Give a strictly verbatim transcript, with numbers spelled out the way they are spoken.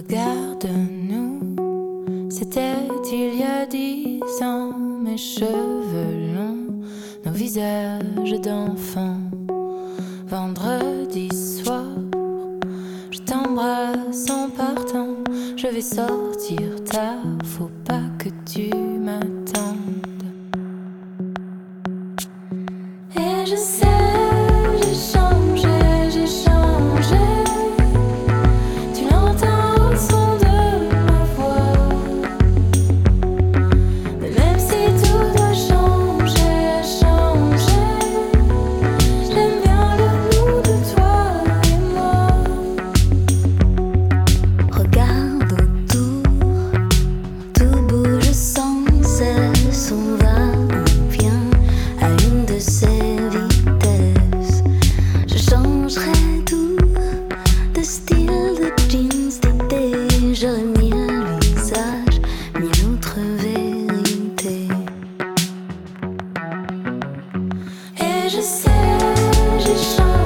Regarde-nous, c'était il y a dix ans, mes cheveux longs, nos visages d'enfants. Vendredi soir, je t'embrasse en partant, je vais sortir tard, faut pas que tu m'attendes. Et je sais, j'ai changé, j'ai changé. Tu l'entends au son de ma voix. Mais même si tout doit changer, changer, j'aime bien le nous de toi et moi. Regarde autour, tout bouge sans cesse, on va ou vient à une de ces vitesses. Je changerai tout de style, de jeans, d'idées. J'aurais mille visages, mille autres vérités. Et je sais, j'ai changé.